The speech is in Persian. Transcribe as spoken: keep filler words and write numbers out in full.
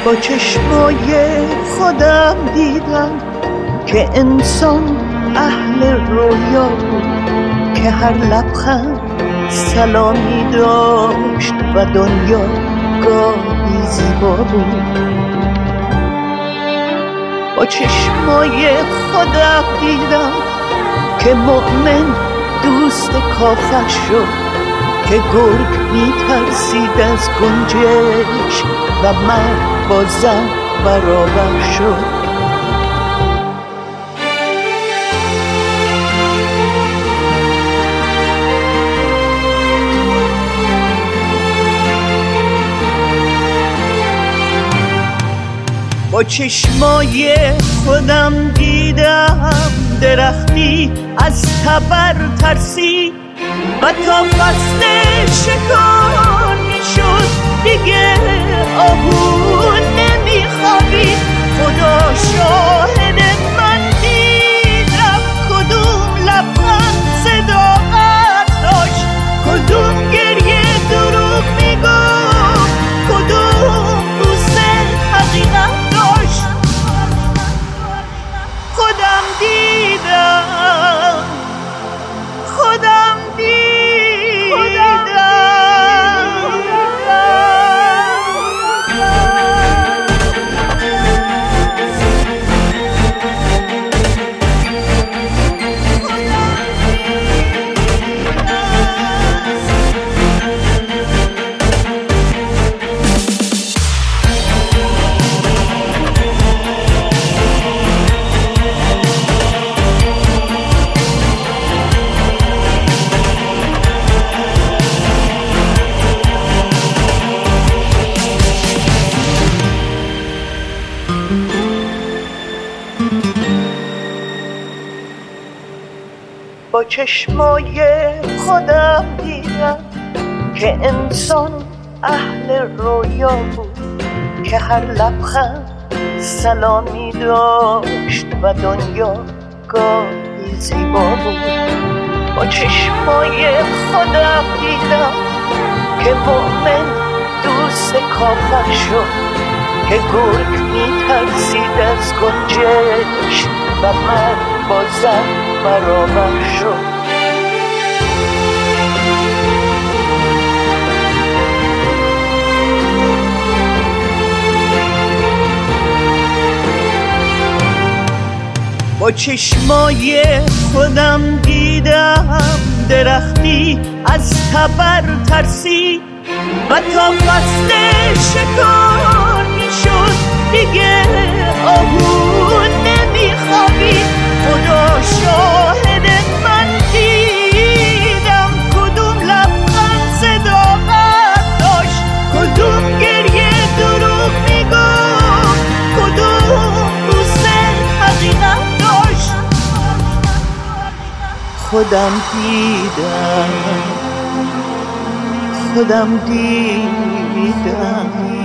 با چشمای خودم دیدم که انسان اهل رویا بود، که هر لبخند سلامی داشت و دنیا گاهی زیبا بود. با چشمای خودم دیدم که مؤمن دوست کافر شد، که گرگ میترسید از گنجش و مرد با زن برابر شد. با چشمای خودم دیدم درختی از تبر ترسی و تا فصل شکار میشد دیگه آهو نمیخوابید. خدا شاهد من دیدم کدوم لبخند صداقت داشت، کدوم گریه دروغ میگفت، کدوم بوسه حقیقت داشت. خودم دیدم خودم دیدم با چشمای خودم دیدم که انسان اهل رویا بود، که هر لبخند سلامی داشت و دنیا گاهی زیبا بود. با چشمای خودم دیدم که مؤمن دوست کافر شد، که گرگ میترسید از گنجش و مرد با زن برابر شد. با چشمای خودم دیدم درختی از تبر ترسی و تا فصل شکار میشد دیگه آهو نمیخوابید. خدا شاهد من دیدم کدوم لبخند صداقت داشت، کدوم گریه دروغ میگفت، کدوم بوسه حقیقت داشت. خودم دیدم خودم دیدم